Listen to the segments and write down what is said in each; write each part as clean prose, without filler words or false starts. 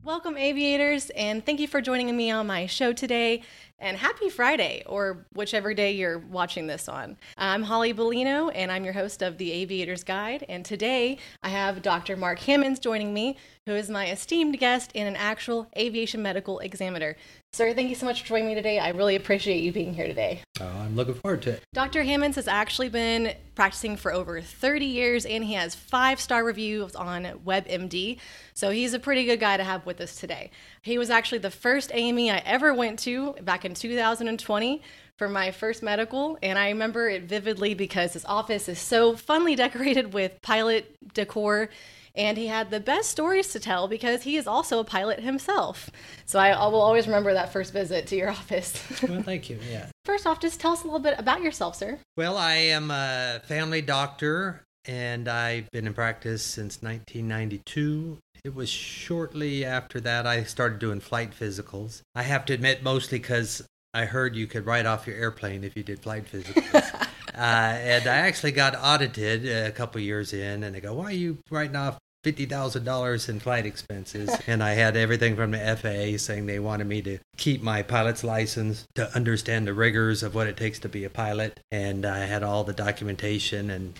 Welcome, aviators, and thank you for joining me on my show today. And happy Friday, or whichever day you're watching this on. I'm Holly Bellino, and I'm your host of the Aviator's Guide. And today I have Dr. Mark Hammonds joining me, who is my esteemed guest and an actual aviation medical examiner. Sir, thank you so much for joining me today. I really appreciate you being here today. I'm looking forward to it. Dr. Hammonds has actually been practicing for over 30 years, and he has 5-star reviews on WebMD. So he's a pretty good guy to have with us today. He was actually the first AME I ever went to back in 2020 for my first medical, and I remember it vividly because his office is so funnily decorated with pilot decor, and he had the best stories to tell because he is also a pilot himself. So I will always remember that first visit to your office. Well, thank you. Yeah. First off, just tell us a little bit about yourself, sir. Well, I am a family doctor, and I've been in practice since 1992. It was shortly after that I started doing flight physicals. I have to admit, mostly because I heard you could write off your airplane if you did flight physicals. And I actually got audited a couple years in, and they go, "Why are you writing off $50,000 in flight expenses?" And I had everything from the FAA saying they wanted me to keep my pilot's license, to understand the rigors of what it takes to be a pilot. And I had all the documentation, and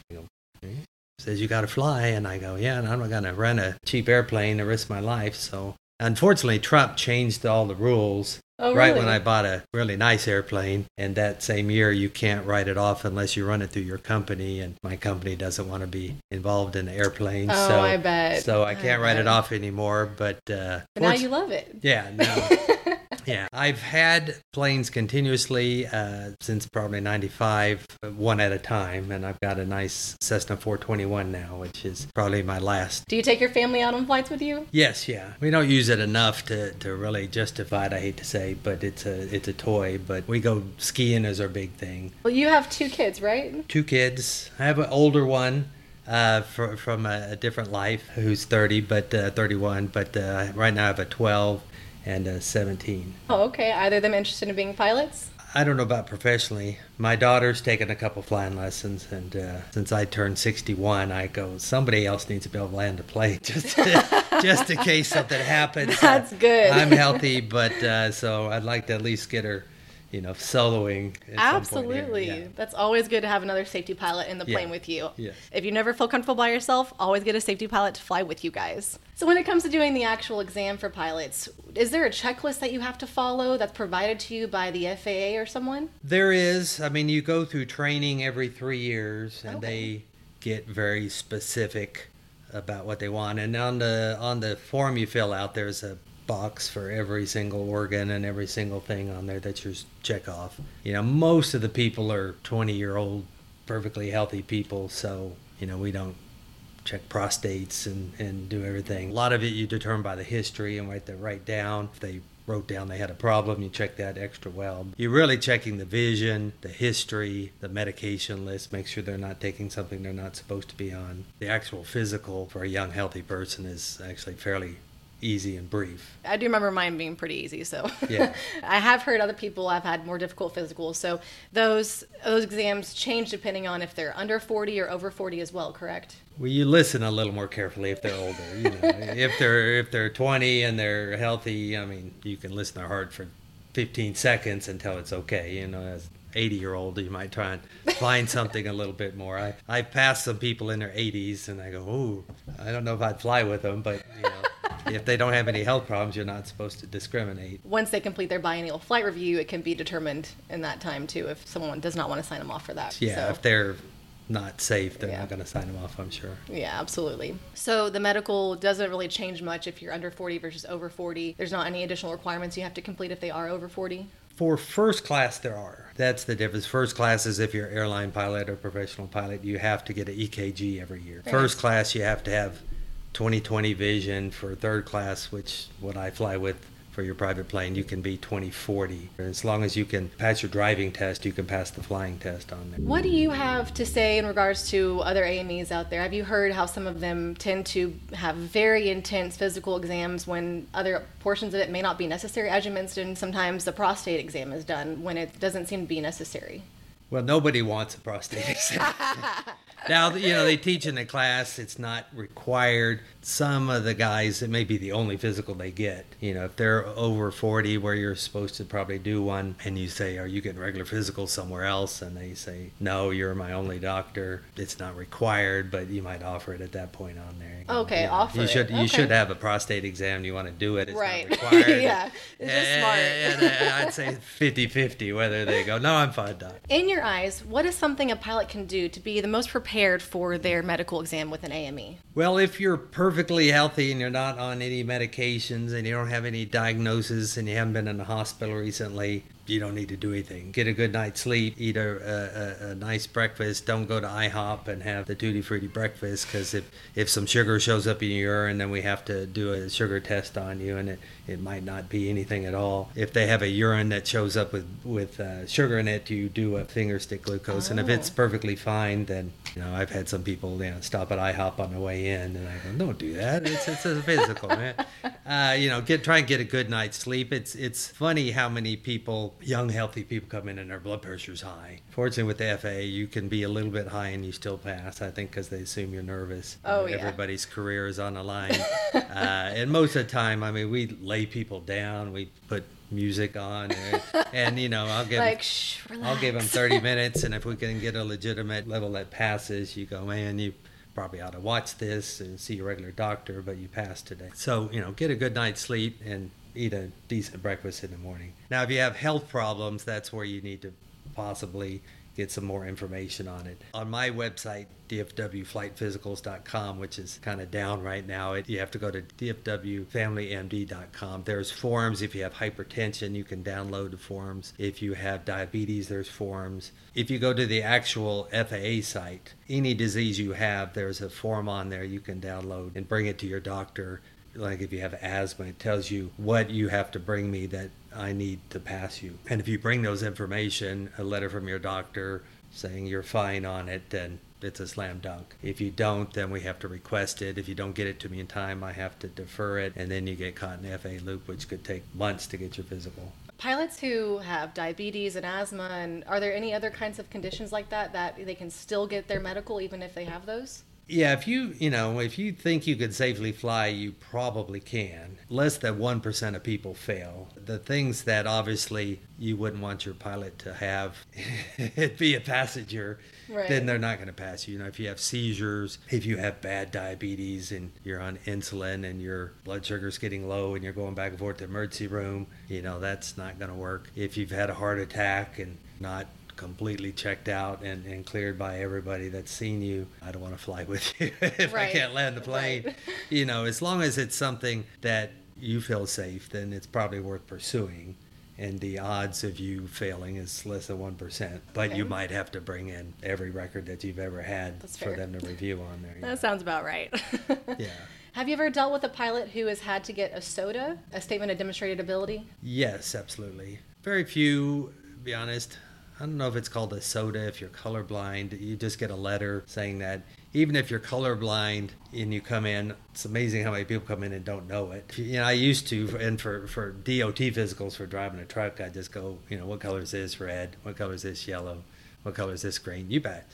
says you got to fly. And I go, yeah, and I'm not going to rent a cheap airplane and risk my life. So unfortunately, Trump changed all the rules. Oh, right really? when I bought a really nice airplane, and that same year you can't write it off unless you run it through your company, and my company doesn't want to be involved in the airplane. Oh, so, I bet. So I can't write it off anymore, but now you love it. Yeah, no. Yeah, I've had planes continuously since probably 95, one at a time, and I've got a nice Cessna 421 now, which is probably my last. Do you take your family out on flights with you? Yes, yeah. We don't use it enough to really justify it, I hate to say, but it's a toy. But we go skiing as our big thing. Well, you have 2 kids, right? 2 kids. I have an older one from a different life who's 31, but right now I have a 12 and a 17. Oh, okay. Either of them interested in being pilots? I don't know about professionally. My daughter's taken a couple flying lessons, and since I turned 61, I go, somebody else needs to be able to land a plane just in case something happens. That's good. I'm healthy, but so I'd like to at least get her, soloing at Absolutely. some point here. Yeah. That's always good to have another safety pilot in the plane with you. Yes. If you never feel comfortable by yourself, always get a safety pilot to fly with you guys. So when it comes to doing the actual exam for pilots, is there a checklist that you have to follow that's provided to you by the FAA or someone? There is. I mean, you go through training every 3 years, and Okay. they get very specific about what they want. And on the form you fill out, there's a box for every single organ and every single thing on there that you check off. Most of the people are 20-year-old, perfectly healthy people, so, we don't check prostates and do everything. A lot of it you determine by the history and write down. If they wrote down they had a problem, you check that extra well. You're really checking the vision, the history, the medication list, make sure they're not taking something they're not supposed to be on. The actual physical for a young, healthy person is actually fairly easy and brief. I do remember mine being pretty easy, so Yeah. I have heard other people have had more difficult physicals, so those exams change depending on if they're under 40 or over 40 as well, correct? Well, you listen a little more carefully if they're older. If they're 20 and they're healthy, I mean, you can listen to their heart for 15 seconds until it's okay. As 80-year-old, you might try and find something a little bit more. I've passed some people in their 80s, and I go, "Ooh, I don't know if I'd fly with them," but if they don't have any health problems, you're not supposed to discriminate. Once they complete their biennial flight review, it can be determined in that time too if someone does not want to sign them off for that. Yeah, So, if they're not safe, they're Yeah. not going to sign them off, I'm sure. yeah, absolutely. So the medical doesn't really change much if you're under 40 versus over 40. There's not any additional requirements you have to complete if they are over 40? For first class, there are. That's the difference. First class is if you're an airline pilot or professional pilot, you have to get an EKG every year. Very First nice. class, you have to have 20/20 vision. For third class, which what I fly with for your private plane, you can be 20/40. As long as you can pass your driving test, you can pass the flying test on there. What do you have to say in regards to other AMEs out there? Have you heard how some of them tend to have very intense physical exams when other portions of it may not be necessary? As you mentioned, sometimes the prostate exam is done when it doesn't seem to be necessary. Well, nobody wants a prostate exam. Now, they teach in the class. It's not required. Some of the guys, it may be the only physical they get. If they're over 40, where you're supposed to probably do one, and you say, are you getting regular physicals somewhere else? And they say, no, you're my only doctor. It's not required, but you might offer it at that point on there. Okay, offer you should, it. You should have a prostate exam. You want to do it. It's right. not required. Yeah, it's just smart. And I'd say 50-50 whether they go, no, I'm fine, doc. In your eyes, what is something a pilot can do to be the most prepared for their medical exam with an AME? Well, if you're perfectly healthy and you're not on any medications and you don't have any diagnosis and you haven't been in the hospital recently, you don't need to do anything. Get a good night's sleep, eat a nice breakfast. Don't go to IHOP and have the tutti-frutti breakfast, because if some sugar shows up in your urine, then we have to do a sugar test on you, and it might not be anything at all. If they have a urine that shows up with sugar in it, you do a finger stick glucose. And if it's perfectly fine, then I've had some people stop at IHOP on the way in, and I go, don't do that. It's a physical, man. Try and get a good night's sleep. It's funny how many people, young healthy people, come in and their blood pressure's high. Fortunately, with the FAA, you can be a little bit high and you still pass. I think because they assume you're nervous. Oh, yeah. Everybody's career is on the line, and most of the time, we lay people down. We put music on, and I'll give them 30 minutes, and if we can get a legitimate level that passes, you go, man, you probably ought to watch this and see your regular doctor, but you passed today. So get a good night's sleep and eat a decent breakfast in the morning. Now, if you have health problems, that's where you need to possibly get some more information on it. On my website, dfwflightphysicals.com, which is kind of down right now, you have to go to dfwfamilymd.com. There's forms. If you have hypertension, you can download the forms. If you have diabetes, there's forms. If you go to the actual FAA site, any disease you have, there's a form on there you can download and bring it to your doctor. Like if you have asthma, it tells you what you have to bring me that I need to pass you. And if you bring those information, a letter from your doctor saying you're fine on it, then it's a slam dunk. If you don't, then we have to request it. If you don't get it to me in time, I have to defer it, and then you get caught in the FAA loop, which could take months to get your physical. Pilots who have diabetes and asthma, and are there any other kinds of conditions like that they can still get their medical even if they have those? Yeah, if you think you could safely fly, you probably can. Less than 1% of people fail. The things that obviously you wouldn't want your pilot to have it be a passenger, right, then they're not going to pass you. If you have seizures, if you have bad diabetes and you're on insulin and your blood sugar's getting low and you're going back and forth to the emergency room, that's not going to work. If you've had a heart attack and not completely checked out and cleared by everybody that's seen you, I don't want to fly with you if right, I can't land the plane. Right. As long as it's something that you feel safe, then it's probably worth pursuing. And the odds of you failing is less than 1%. But okay, you might have to bring in every record that you've ever had for them to review on there. That sounds about right. Yeah. Have you ever dealt with a pilot who has had to get a SOTA, a Statement of Demonstrated Ability? Yes, absolutely. Very few, to be honest. I don't know if it's called a SOTA if you're colorblind. You just get a letter saying that. Even if you're colorblind and you come in, it's amazing how many people come in and don't know it. I used to, and for DOT physicals for driving a truck, I just go, what color is this? Red. What color is this? Yellow. What color is this? Green. You bet.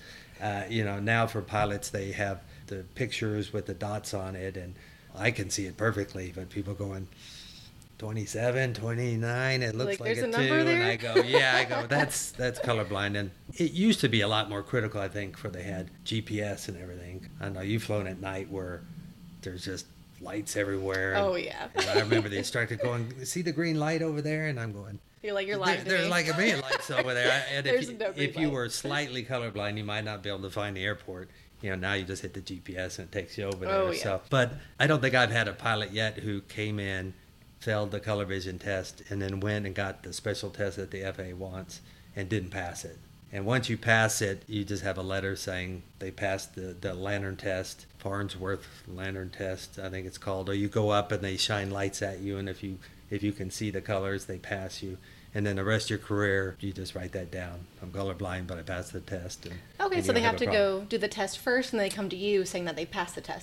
Now for pilots, they have the pictures with the dots on it, and I can see it perfectly, but people going 27, 29, it looks like a 2, and I go, that's colorblind. And it used to be a lot more critical, I think, for they had GPS and everything. I know you've flown at night where there's just lights everywhere. Oh, yeah. And I remember the instructor going, see the green light over there? And I'm going, you're lying to me. There's like a million lights over there. And if you were slightly colorblind, you might not be able to find the airport. Now you just hit the GPS and it takes you over there. Oh, yeah. So, but I don't think I've had a pilot yet who came in, failed the color vision test, and then went and got the special test that the FAA wants and didn't pass it. And once you pass it, you just have a letter saying they passed the lantern test, Farnsworth lantern test, I think it's called. Or you go up and they shine lights at you, and if you can see the colors, they pass you. And then the rest of your career, you just write that down. I'm colorblind, but I passed the test. So they have to go do the test first, and they come to you saying that they passed the test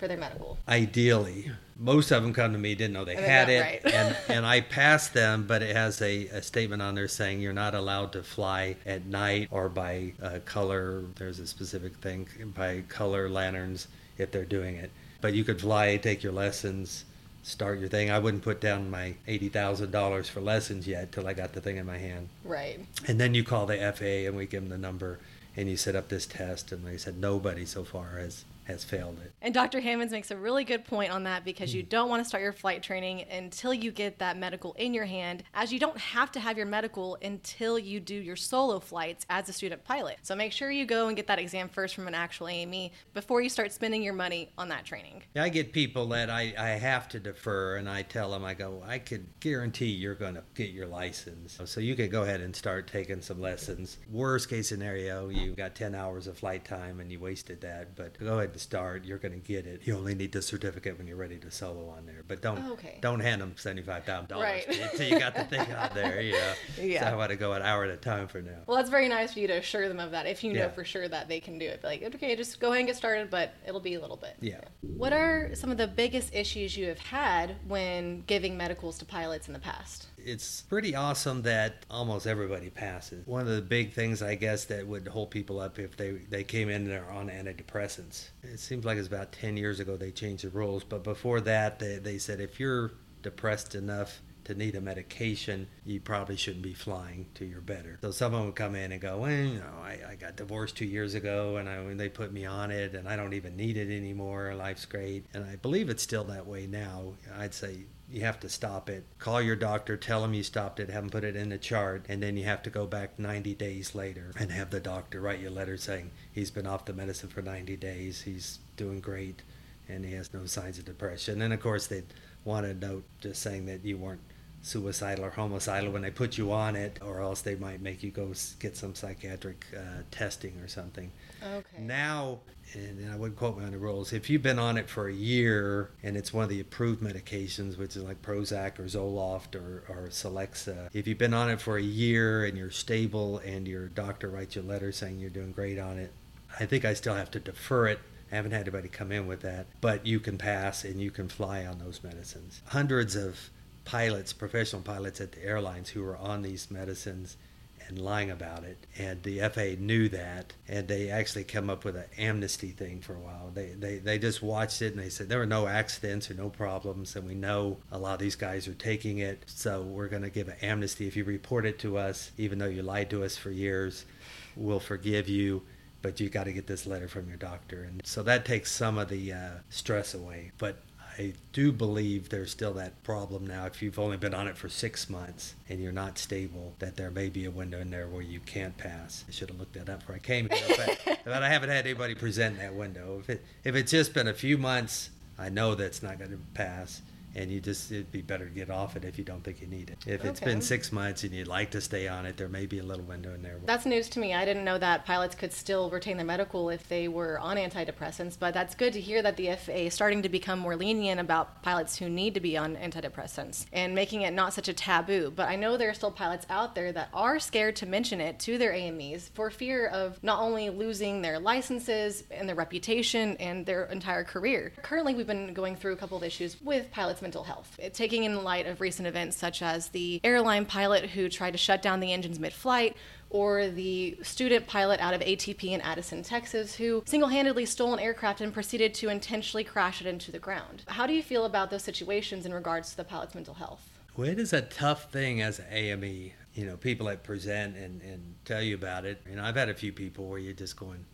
for their medical? Ideally. Most of them come to me, didn't know they had it, right. and I passed them, but it has a statement on there saying you're not allowed to fly at night or by color. There's a specific thing, by color lanterns if they're doing it. But you could fly, take your lessons, start your thing. I wouldn't put down my $80,000 for lessons yet till I got the thing in my hand. Right. And then you call the FAA and we give them the number and you set up this test. And like I said, nobody so far has failed it. And Dr. Hammonds makes a really good point on that, because you don't want to start your flight training until you get that medical in your hand, as you don't have to have your medical until you do your solo flights as a student pilot. So make sure you go and get that exam first from an actual AME before you start spending your money on that training. Yeah, I get people that I have to defer, and I tell them, I go, I could guarantee you're going to get your license. So you could go ahead and start taking some lessons. Worst case scenario, you got 10 hours of flight time and you wasted that, but go ahead and start. You're going to get it. You only need the certificate when you're ready to solo on there, but don't hand them $75,000 until you got the thing on there. Yeah. So I want to go an hour at a time for now. Well, that's very nice for you to assure them of that if you know for sure that they can do it. But like, okay, just go ahead and get started, but it'll be a little bit. Yeah. What are some of the biggest issues you have had when giving medicals to pilots in the past? It's pretty awesome that almost everybody passes. One of the big things, I guess, that would hold people up if they came in and they're on antidepressants. It seems like it's about 10 years ago they changed the rules, but before that they said if you're depressed enough to need a medication, you probably shouldn't be flying till you're better. So someone would come in and go, well, I got divorced 2 years ago and they put me on it and I don't even need it anymore. Life's great. And I believe it's still that way now. I'd say you have to stop it. Call your doctor, tell them you stopped it, have them put it in a chart, and then you have to go back 90 days later and have the doctor write you a letter saying he's been off the medicine for 90 days, he's doing great, and he has no signs of depression. And of course they'd want a note just saying that you weren't suicidal or homicidal when they put you on it, or else they might make you go get some psychiatric testing or something. Okay. Now, and I wouldn't quote me on the rules, if you've been on it for a year and it's one of the approved medications, which is like Prozac or Zoloft or Celexa, if you've been on it for a year and you're stable and your doctor writes you a letter saying you're doing great on it, I think I still have to defer it. I haven't had anybody come in with that, but you can pass and you can fly on those medicines. Hundreds of pilots, professional pilots at the airlines who were on these medicines and lying about it, and the FAA knew that, and they actually come up with an amnesty thing for a while. They just watched it and they said there were no accidents or no problems, and we know a lot of these guys are taking it, so we're going to give an amnesty. If you report it to us, even though you lied to us for years, we'll forgive you, but you got to get this letter from your doctor. And so that takes some of the stress away. But I do believe there's still that problem now. If you've only been on it for 6 months and you're not stable, that there may be a window in there where you can't pass. I should have looked that up before I came here, but I haven't had anybody present that window. If it's just been a few months, I know that's not going to pass. And it'd be better to get off it if you don't think you need it. If it's been 6 months and you'd like to stay on it, there may be a little window in there. That's news to me. I didn't know that pilots could still retain their medical if they were on antidepressants, but that's good to hear that the FAA is starting to become more lenient about pilots who need to be on antidepressants and making it not such a taboo. But I know there are still pilots out there that are scared to mention it to their AMEs for fear of not only losing their licenses and their reputation and their entire career. Currently, we've been going through a couple of issues with pilots' mental health. Taking in light of recent events such as the airline pilot who tried to shut down the engines mid-flight, or the student pilot out of ATP in Addison, Texas, who single-handedly stole an aircraft and proceeded to intentionally crash it into the ground. How do you feel about those situations in regards to the pilot's mental health? Well, it is a tough thing as an AME. People that present and tell you about it. I've had a few people where you're just going,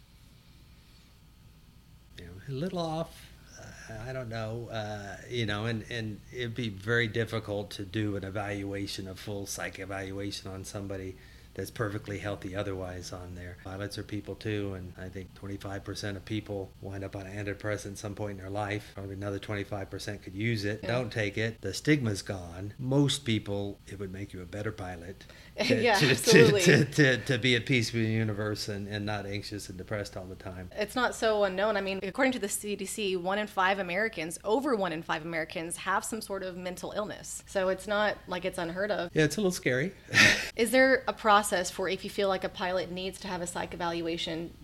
a little off. I don't know, and it'd be very difficult to do an evaluation, a full psych evaluation on somebody that's perfectly healthy otherwise on there. Pilots are people too, and I think 25% of people wind up on antidepressant at some point in their life. Probably another 25% could use it. Don't take it. The stigma's gone. Most people, it would make you a better pilot. Absolutely. To be at peace with the universe and not anxious and depressed all the time. It's not so unknown. According to the CDC, over 1 in 5 Americans have some sort of mental illness. So it's not like it's unheard of. Yeah, it's a little scary. Is there a process for if you feel like a pilot needs to have a psych evaluation?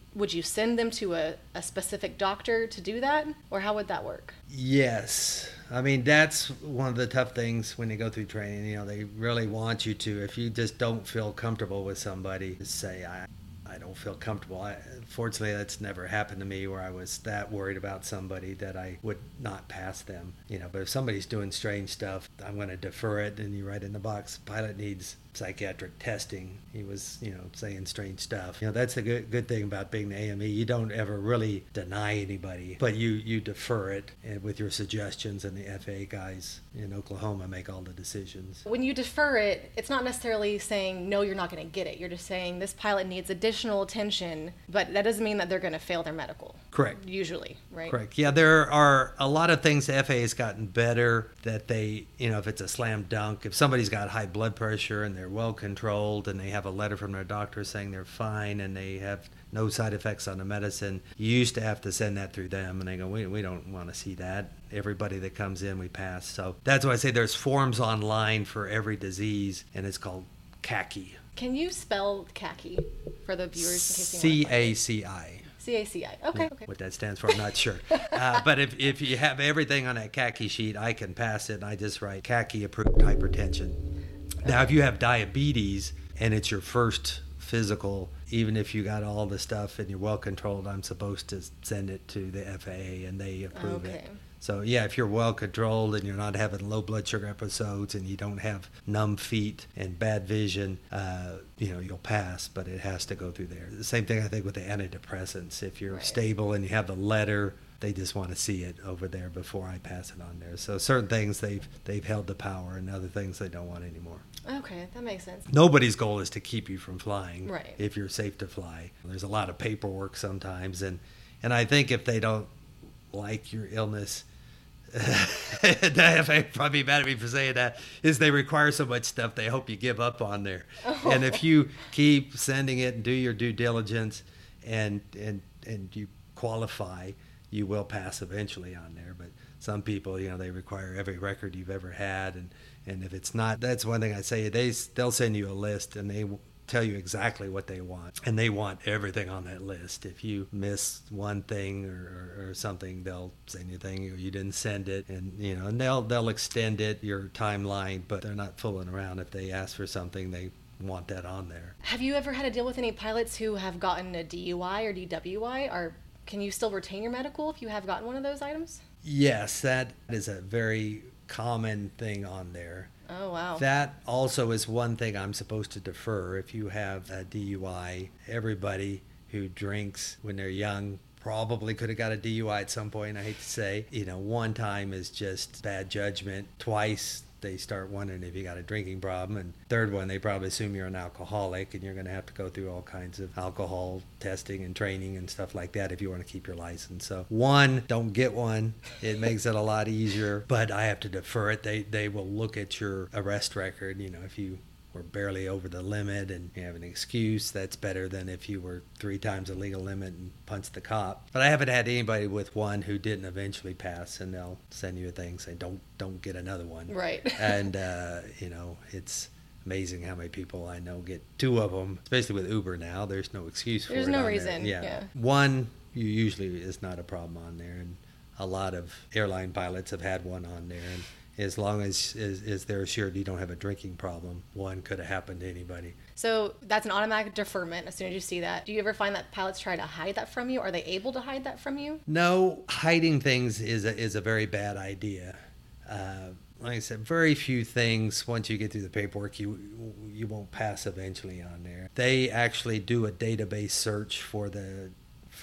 would you send them to a specific doctor to do that? Or how would that work? Yes. I mean, that's one of the tough things when you go through training. You know, they really want you to, if you just don't feel comfortable with somebody, just say, I don't feel comfortable. Fortunately, that's never happened to me where I was that worried about somebody that I would not pass them. You know, but if somebody's doing strange stuff, I'm going to defer it. And you write in the box, pilot needs psychiatric testing. He was, you know, saying strange stuff. You know, that's the good thing about being the AME. You don't ever really deny anybody, but you defer it with your suggestions, and the FAA guys in Oklahoma make all the decisions. When you defer it, it's not necessarily saying, no, you're not going to get it. You're just saying this pilot needs additional attention, but that doesn't mean that they're going to fail their medical. Correct. Usually, right? Correct. Yeah, there are a lot of things the FAA has gotten better that they, you know, if it's a slam dunk, if somebody's got high blood pressure and they're well controlled and they have a letter from their doctor saying they're fine and they have no side effects on the medicine, you used to have to send that through them, and they go, we don't want to see that. Everybody that comes in, we pass. So that's why I say there's forms online for every disease, and it's called CACI. Can you spell CACI for the viewers in case you want to CACI. CACI. Okay. Okay. What that stands for, I'm not sure. But if you have everything on that CACI sheet, I can pass it, and I just write CACI approved hypertension. Now, if you have diabetes and it's your first physical, even if you got all the stuff and you're well controlled, I'm supposed to send it to the FAA and they approve it. So yeah, if you're well controlled and you're not having low blood sugar episodes and you don't have numb feet and bad vision, you'll pass, but it has to go through there. The same thing I think with the antidepressants. If you're stable and you have the letter, they just want to see it over there before I pass it on there. So certain things they've held the power, and other things they don't want anymore. Okay, that makes sense. Nobody's goal is to keep you from flying. Right. If you're safe to fly. There's a lot of paperwork sometimes, and I think if they don't like your illness, the FAA probably mad at me for saying that, is they require so much stuff they hope you give up on there. Oh. And if you keep sending it and do your due diligence and you qualify, you will pass eventually on there. But some people, they require every record you've ever had, and if it's not, that's one thing I say, they'll send you a list and they tell you exactly what they want, and they want everything on that list. If you miss one thing or something, they'll say anything, or you didn't send it, and they'll extend it, your timeline, but they're not fooling around. If they ask for something, they want that on there. Have you ever had to deal with any pilots who have gotten a DUI or DWI, or can you still retain your medical if you have gotten one of those items? Yes, that is a very common thing on there. Oh, wow. That also is one thing I'm supposed to defer. If you have a DUI, everybody who drinks when they're young probably could have got a DUI at some point, I hate to say. One time is just bad judgment. Twice, they start wondering if you got a drinking problem. And third one, they probably assume you're an alcoholic, and you're going to have to go through all kinds of alcohol testing and training and stuff like that if you want to keep your license. So one, don't get one. It makes it a lot easier, but I have to defer it. They will look at your arrest record. If you were barely over the limit and you have an excuse, that's better than if you were 3 times the legal limit and punched the cop. But I haven't had anybody with one who didn't eventually pass, and they'll send you a thing saying, don't get another one. Right. And, it's amazing how many people I know get 2 of them, especially with Uber now. There's no excuse for it. There's no reason. Yeah. One usually is not a problem on there, and a lot of airline pilots have had one on there, and as long as they're assured you don't have a drinking problem, one could have happened to anybody. So that's an automatic deferment as soon as you see that. Do you ever find that pilots try to hide that from you? Are they able to hide that from you? No, hiding things is a very bad idea. Like I said, very few things, once you get through the paperwork, you won't pass eventually on there. They actually do a database search for the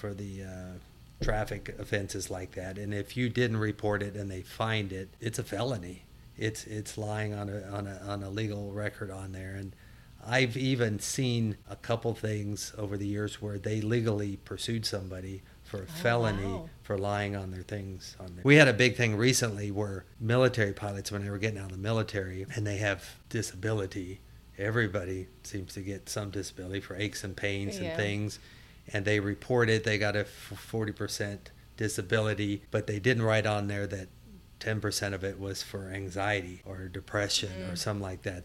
traffic offenses like that, and if you didn't report it and they find it, it's a felony. It's lying on a legal record on there. And I've even seen a couple things over the years where they legally pursued somebody for a felony for lying on their things on there. We had a big thing recently where military pilots, when they were getting out of the military and they have disability, everybody seems to get some disability for aches and pains and things, and they reported they got a 40% disability, but they didn't write on there that 10% of it was for anxiety or depression or something like that.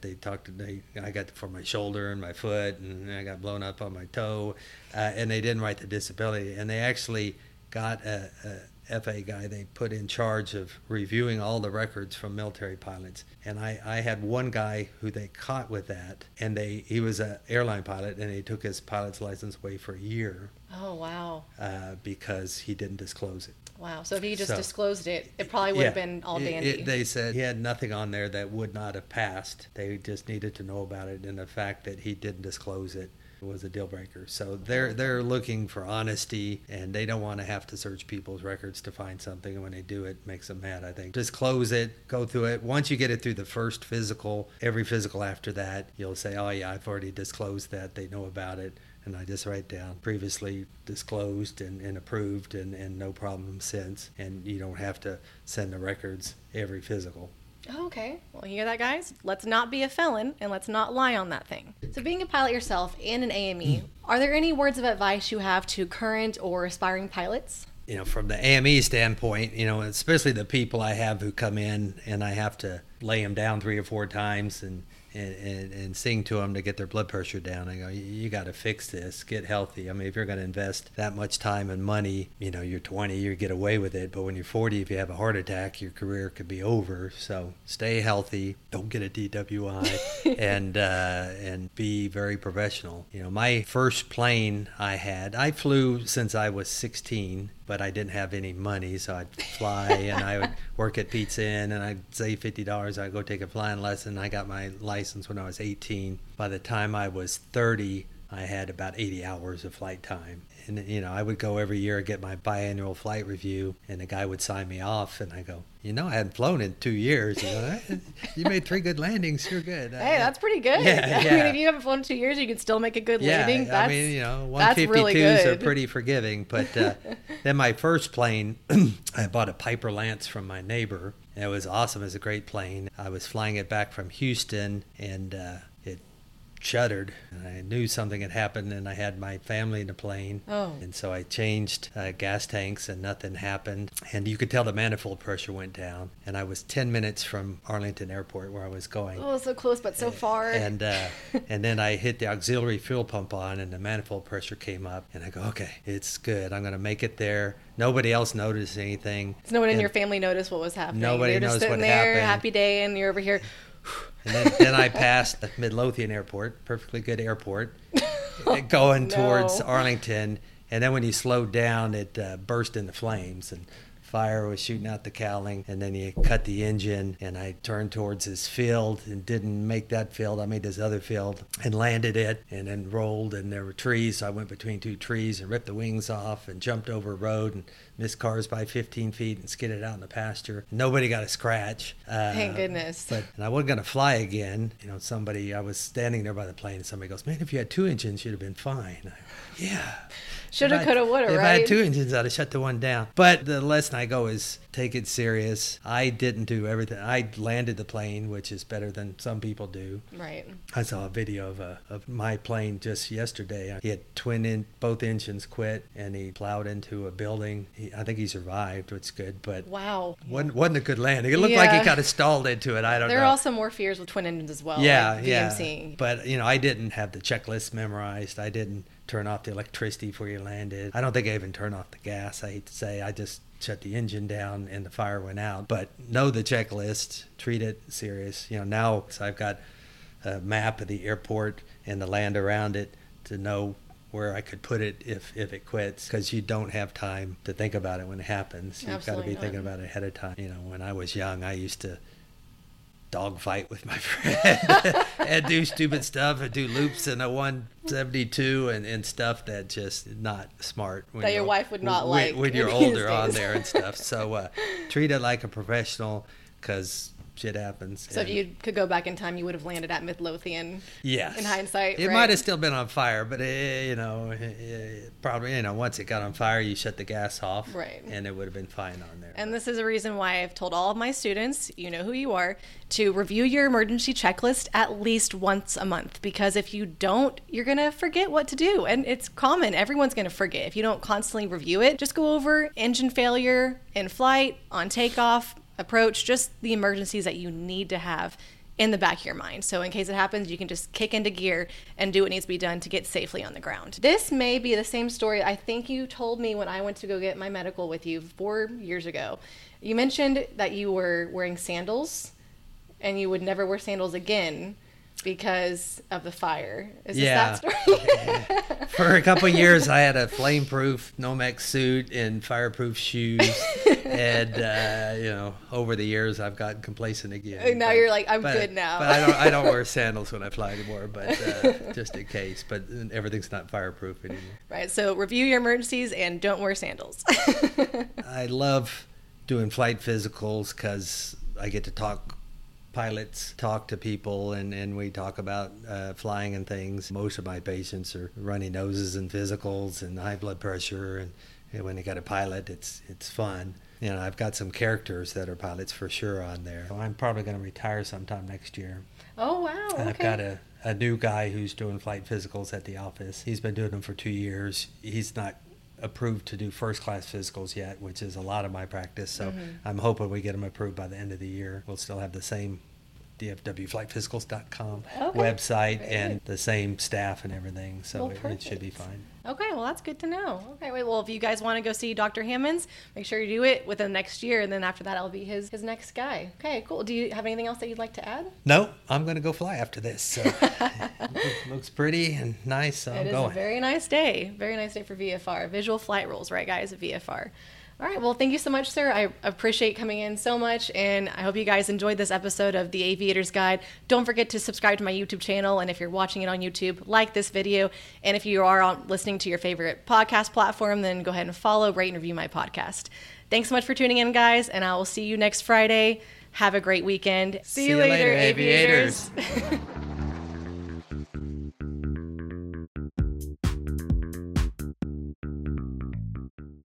I got for my shoulder and my foot, and I got blown up on my toe, and they didn't write the disability. And they actually got a FA guy they put in charge of reviewing all the records from military pilots. And I had one guy who they caught with that, and he was an airline pilot, and they took his pilot's license away for a year. Oh, wow. Because he didn't disclose it. Wow. So if he just discled it, it probably would have been all dandy. They said he had nothing on there that would not have passed. They just needed to know about it, and the fact that he didn't disclose it was a deal breaker. So they're looking for honesty, and they don't want to have to search people's records to find something, and when they do, it makes them mad, I think. Just close it, go through it. Once you get it through the first physical, every physical after that, you'll say, oh yeah, I've already disclosed that. They know about it. And I just write down previously disclosed and approved and no problem since. And you don't have to send the records every physical. Oh, okay. Well, you hear that, guys? Let's not be a felon, and let's not lie on that thing. So being a pilot yourself and an AME, are there any words of advice you have to current or aspiring pilots? From the AME standpoint, especially the people I have who come in and I have to lay them down 3 or 4 times and sing to them to get their blood pressure down. I go, you got to fix this, get healthy. I mean, if you're going to invest that much time and money, you're 20, you get away with it. But when you're 40, if you have a heart attack, your career could be over. So stay healthy, don't get a DWI, and be very professional. My first plane I flew since I was 16. But I didn't have any money, so I'd fly and I would work at Pizza Inn and I'd save $50. I'd go take a flying lesson. I got my license when I was 18. By the time I was 30, I had about 80 hours of flight time. And, I would go every year and get my biannual flight review, and the guy would sign me off, and I go, I hadn't flown in 2 years. You made 3 good landings. You're good. Hey, that's pretty good. Yeah. I mean, if you haven't flown in 2 years, you can still make a good landing. I mean, 152s that's really good. are pretty forgiving. But then my first plane, I bought a Piper Lance from my neighbor. And it was awesome. It was a great plane. I was flying it back from Houston, and it shuddered, and I knew something had happened, and I had my family in the plane. And so I changed gas tanks, and nothing happened, and you could tell the manifold pressure went down, and I was 10 minutes from Arlington Airport where I was going. Oh, so close but so far. And then I hit the auxiliary fuel pump on, and the manifold pressure came up, and I go, okay, it's good, I'm going to make it there. Nobody else noticed anything. So no one in your family noticed what was happening. Nobody knows what happened. There, happy day, and you're over here. And then I passed Midlothian Airport, perfectly good airport, going towards Arlington. And then when you slowed down, it burst into flames, and fire was shooting out the cowling. And then you cut the engine, and I turned towards this field and didn't make that field. I made this other field and landed it, and then rolled, and there were trees. So I went between 2 trees and ripped the wings off and jumped over a road and missed cars by 15 feet and skidded out in the pasture. Nobody got a scratch. Thank goodness. And I wasn't going to fly again. I was standing there by the plane, and somebody goes, man, if you had 2 engines, you'd have been fine. Yeah. Shoulda, coulda, woulda, right? If I had 2 engines, I'd have shut the one down. But the lesson I go is take it serious. I didn't do everything. I landed the plane, which is better than some people do. Right. I saw a video of my plane just yesterday. He had both engines quit, and he plowed into a building. I think he survived, which is good. But wow, wasn't a good landing. It looked like he kind of stalled into it. I don't know. There are also more fears with twin engines as well. Yeah, like VMC. Yeah. But I didn't have the checklist memorized. I didn't turn off the electricity before you landed. I don't think I even turned off the gas. I hate to say, I just shut the engine down and the fire went out. But know the checklist, treat it serious. Now I've got a map of the airport and the land around it to know where I could put it if it quits, because you don't have time to think about it when it happens. You've got to be thinking about it ahead of time. When I was young, I used to dogfight with my friend and do stupid stuff and do loops in a 172 and stuff that just not smart. That your wife would not like. When you're older on there and stuff. So treat it like a professional, because shit happens. So if you could go back in time, you would have landed at Midlothian. Yes. In hindsight, it might have still been on fire, but probably once it got on fire, you shut the gas off, right? And it would have been fine on there. And this is a reason why I've told all of my students, you know who you are, to review your emergency checklist at least once a month, because if you don't, you're gonna forget what to do, and it's common. Everyone's gonna forget if you don't constantly review it. Just go over engine failure in flight, on takeoff, approach, just the emergencies that you need to have in the back of your mind. So in case it happens, you can just kick into gear and do what needs to be done to get safely on the ground. This may be the same story I think you told me when I went to go get my medical with you 4 years ago. You mentioned that you were wearing sandals and you would never wear sandals again because of the fire. Is this that story? For a couple of years, I had a flame-proof Nomex suit and fireproof shoes. And, over the years, I've gotten complacent again. Now you're like, I'm good now. But I don't wear sandals when I fly anymore, but just in case. But everything's not fireproof anymore. Right. So review your emergencies and don't wear sandals. I love doing flight physicals because I get to talk to people, and we talk about flying and things. Most of my patients are runny noses and physicals and high blood pressure, and when you got a pilot, it's fun. I've got some characters that are pilots for sure on there. I'm probably going to retire sometime next year. Oh, wow. Okay. I've got a new guy who's doing flight physicals at the office. He's been doing them for 2 years. He's not approved to do first class physicals yet, which is a lot of my practice. So I'm hoping we get him approved by the end of the year. We'll still have the same dfwflightphysicals.com website and the same staff and everything, so it should be fine. Okay, well, that's good to know. Okay, well, if you guys want to go see Dr. Hammonds, make sure you do it within the next year, and then after that, I'll be his next guy. Okay, cool. Do you have anything else that you'd like to add? No, I'm going to go fly after this. So it looks pretty and nice, so I'm going. It is a very nice day. Very nice day for VFR. Visual flight rules, right, guys, at VFR. All right. Well, thank you so much, sir. I appreciate coming in so much, and I hope you guys enjoyed this episode of The Aviator's Guide. Don't forget to subscribe to my YouTube channel, and if you're watching it on YouTube, like this video. And if you are listening to your favorite podcast platform, then go ahead and follow, rate, and review my podcast. Thanks so much for tuning in, guys, and I will see you next Friday. Have a great weekend. See you later, aviators.